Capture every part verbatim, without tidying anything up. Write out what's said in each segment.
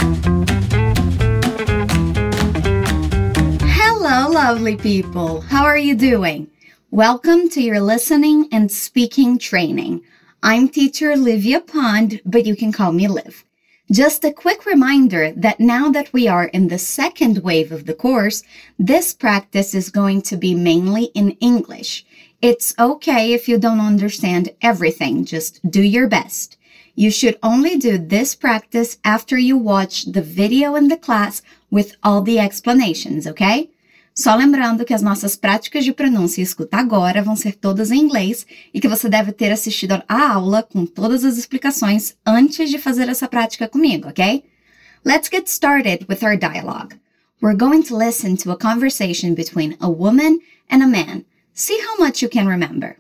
Hello, lovely people. How are you doing? Welcome to your listening and speaking training. I'm teacher Livia Pond, but you can call me Liv. Just a quick reminder that now that we are in the second wave of the course, this practice is going to be mainly in English. It's okay if you don't understand everything, just do your best. You should only do this practice after you watch the video in the class with all the explanations, okay? Só lembrando que as nossas práticas de pronúncia e escuta agora vão ser todas em inglês e que você deve ter assistido a aula com todas as explicações antes de fazer essa prática comigo, ok? Let's get started with our dialogue. We're going to listen to a conversation between a woman and a man. See how much you can remember.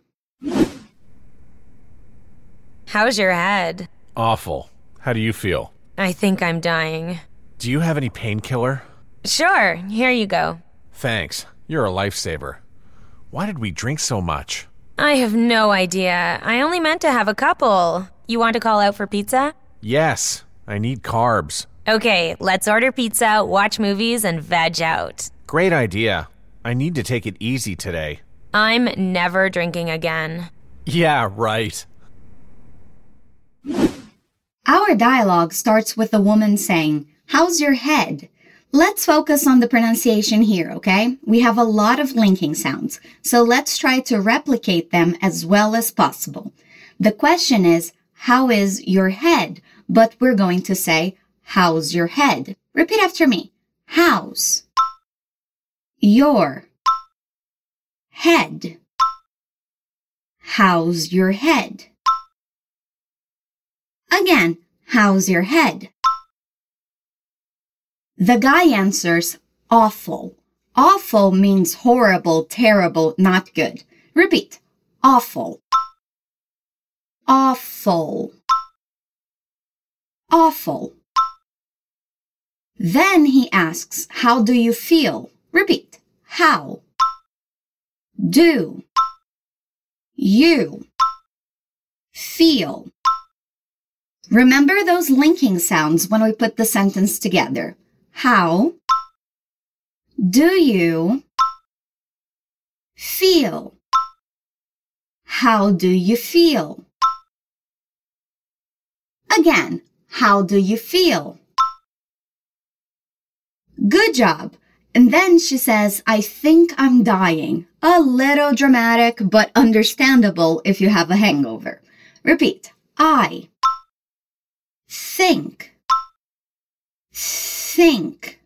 How's your head? Awful. How do you feel? I think I'm dying. Do you have any painkiller? Sure, here you go. Thanks. You're a lifesaver. Why did we drink so much? I have no idea. I only meant to have a couple. You want to call out for pizza? Yes. I need carbs. Okay, let's order pizza, watch movies, and veg out. Great idea. I need to take it easy today. I'm never drinking again. Yeah, right. Our dialogue starts with the woman saying, "How's your head?" Let's focus on the pronunciation here, okay? We have a lot of linking sounds, so let's try to replicate them as well as possible. The question is, how is your head? But we're going to say, how's your head? Repeat after me. How's your head? How's your head? Again, how's your head? The guy answers, awful. Awful means horrible, terrible, not good. Repeat. Awful. Awful. Awful. Then he asks, how do you feel? Repeat. How do you feel? Remember those linking sounds when we put the sentence together. How do you feel? How do you feel? Again, how do you feel? Good job. And then she says, I think I'm dying. A little dramatic, but understandable if you have a hangover. Repeat. I think. Think.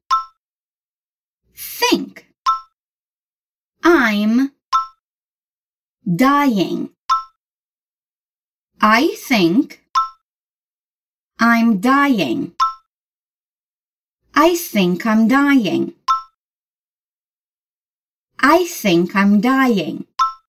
Think. I'm dying. I think I'm dying. I think I'm dying. I think I'm dying.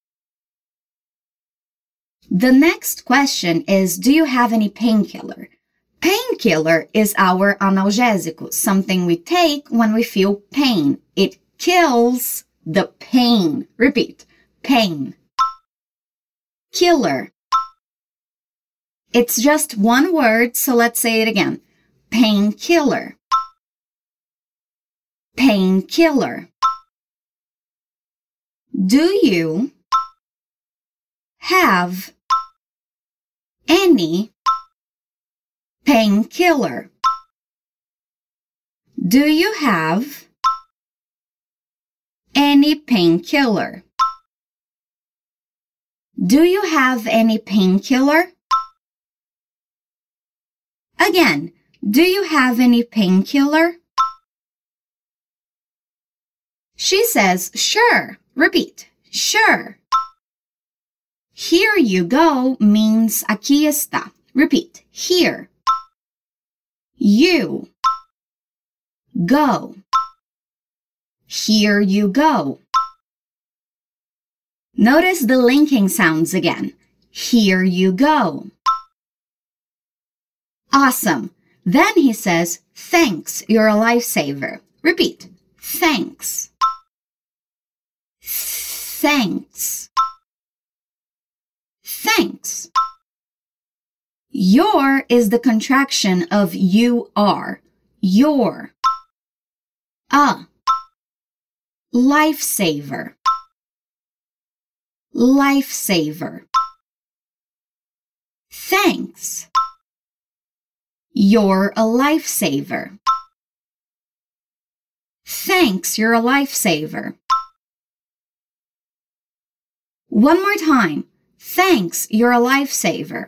The next question is, do you have any painkiller? Painkiller is our analgésico, something we take when we feel pain. It kills the pain. Repeat. Pain. Killer. It's just one word, so let's say it again. Painkiller. Painkiller. Do you have any painkiller? Do you have any painkiller? Do you have any painkiller? Again, do you have any painkiller? She says, sure. Repeat. Sure. Here you go means aqui está. Repeat. Here. You go. Here you go. Notice the linking sounds again. Here you go. Awesome. Then he says, thanks, you're a lifesaver. Repeat. Thanks. Thanks. Thanks. Your is the contraction of you are. Your. A. Lifesaver. Lifesaver. Thanks. You're a lifesaver. Thanks, you're a lifesaver. One more time. Thanks, you're a lifesaver.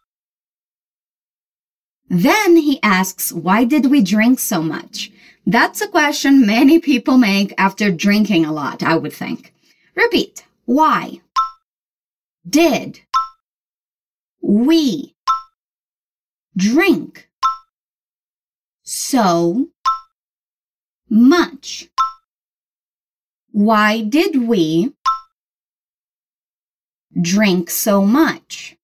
Then he asks, why did we drink so much? That's a question many people make after drinking a lot, I would think. Repeat. Why? Did we drink so much? Why did we drink so much?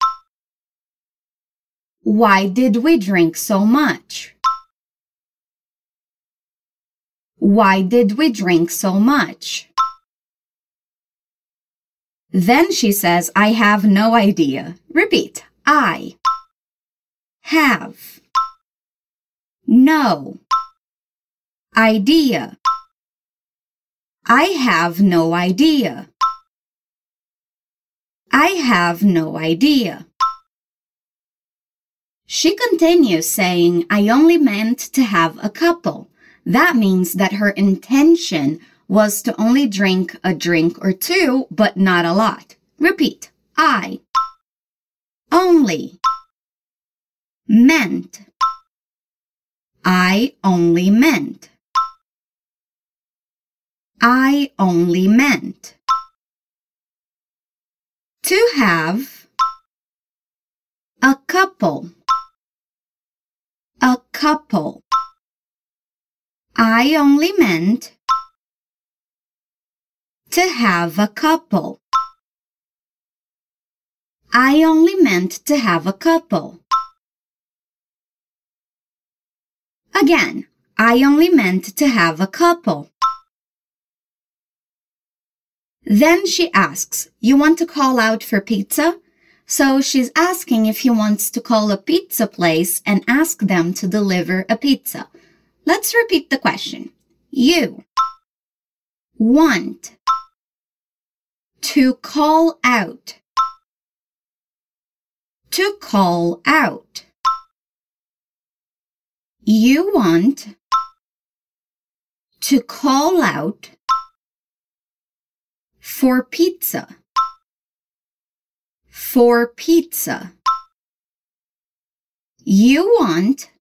Why did we drink so much? Why did we drink so much? Then she says, I have no idea. Repeat. I have no idea. I have no idea. I have no idea. She continues saying, I only meant to have a couple. That means that her intention was to only drink a drink or two, but not a lot. Repeat. I only meant. I only meant. I only meant. To have a couple. A couple. I only meant to have a couple. I only meant to have a couple. Again, I only meant to have a couple. Then she asks, you want to call out for pizza? So she's asking if he wants to call a pizza place and ask them to deliver a pizza. Let's repeat the question. You want to call out. To call out. You want to call out for pizza. For pizza. You want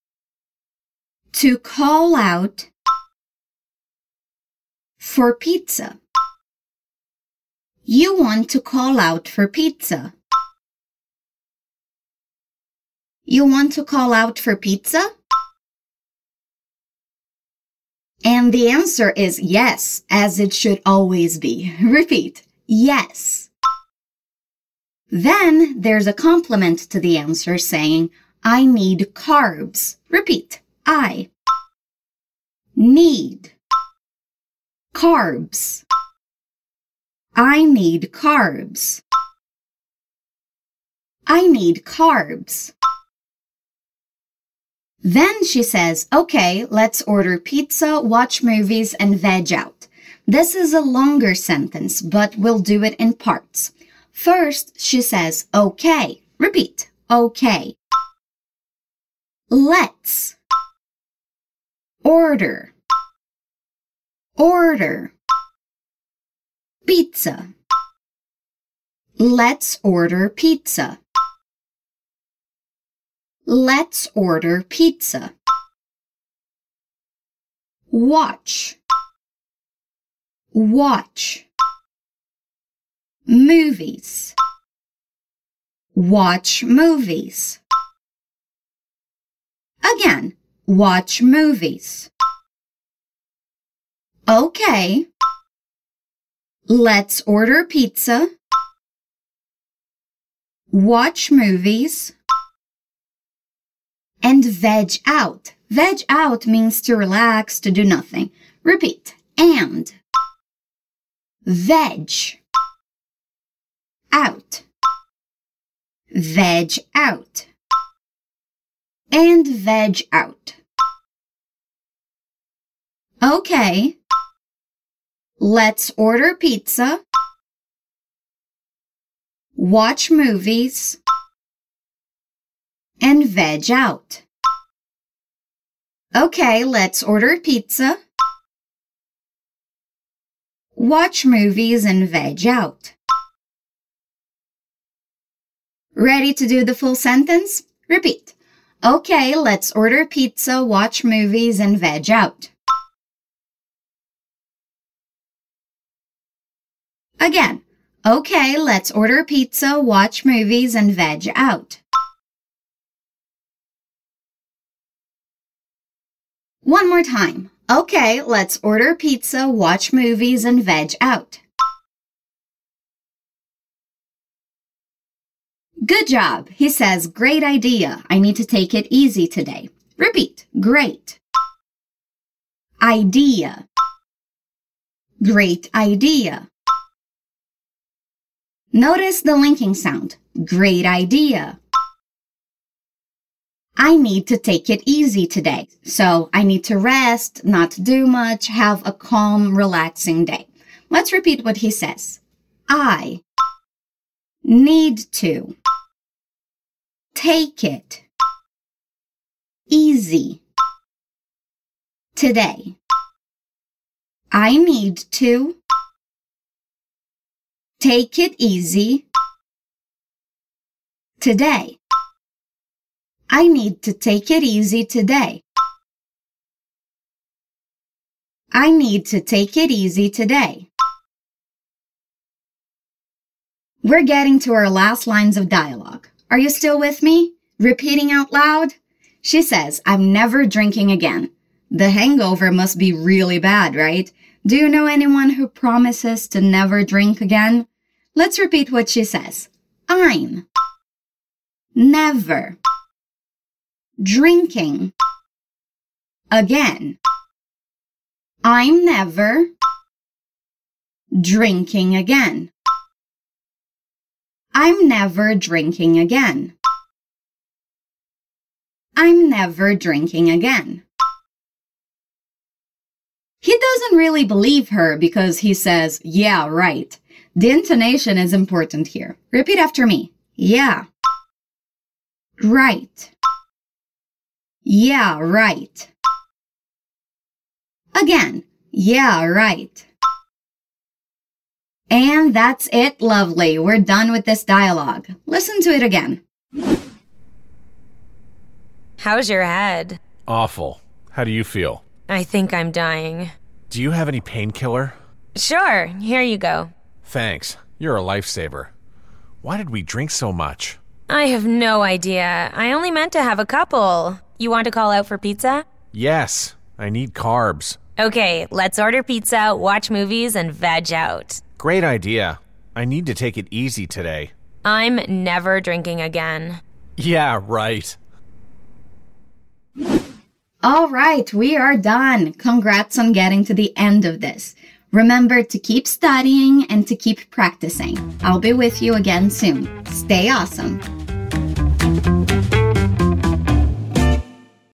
to call out for pizza. You want to call out for pizza. You want to call out for pizza? And the answer is yes, as it should always be. Repeat. Yes. Then there's a complement to the answer saying, I need carbs. Repeat. I need carbs. I need carbs. I need carbs. Then she says, okay, let's order pizza, watch movies, and veg out. This is a longer sentence, but we'll do it in parts. First, she says, okay. Repeat. Okay. Let's order. Order. Pizza. Let's order pizza. Let's order pizza. Watch. Watch. Movies. Watch movies. Again, watch movies. Okay. Let's order pizza. Watch movies. And veg out. Veg out means to relax, to do nothing. Repeat. And veg out. Veg out. And veg out. Okay. Let's order pizza, watch movies, and veg out. Okay, let's order pizza, watch movies, and veg out. Ready to do the full sentence? Repeat. Okay, let's order pizza, watch movies, and veg out. Again. Okay, let's order pizza, watch movies, and veg out. One more time. Okay, let's order pizza, watch movies, and veg out. Good job. He says, great idea. I need to take it easy today. Repeat. Great. Idea. Great idea. Notice the linking sound. Great idea. I need to take it easy today. So I need to rest, not do much, have a calm, relaxing day. Let's repeat what he says. I need to take it easy today. I need to take it easy today. I need to take it easy today. I need to take it easy today. We're getting to our last lines of dialogue. Are you still with me? Repeating out loud? She says, I'm never drinking again. The hangover must be really bad, right? Do you know anyone who promises to never drink again? Let's repeat what she says. I'm never drinking again. I'm never drinking again. I'm never drinking again. I'm never drinking again. He doesn't really believe her because he says, yeah, right. The intonation is important here. Repeat after me. Yeah. Right. Yeah, right. Again. Yeah, right. And that's it, lovely. We're done with this dialogue. Listen to it again. How's your head? Awful. How do you feel? I think I'm dying. Do you have any painkiller? Sure, here you go. Thanks. You're a lifesaver. Why did we drink so much? I have no idea. I only meant to have a couple. You want to call out for pizza? Yes. I need carbs. Okay, let's order pizza, watch movies, and veg out. Great idea. I need to take it easy today. I'm never drinking again. Yeah, right. All right, we are done. Congrats on getting to the end of this. Remember to keep studying and to keep practicing. I'll be with you again soon. Stay awesome.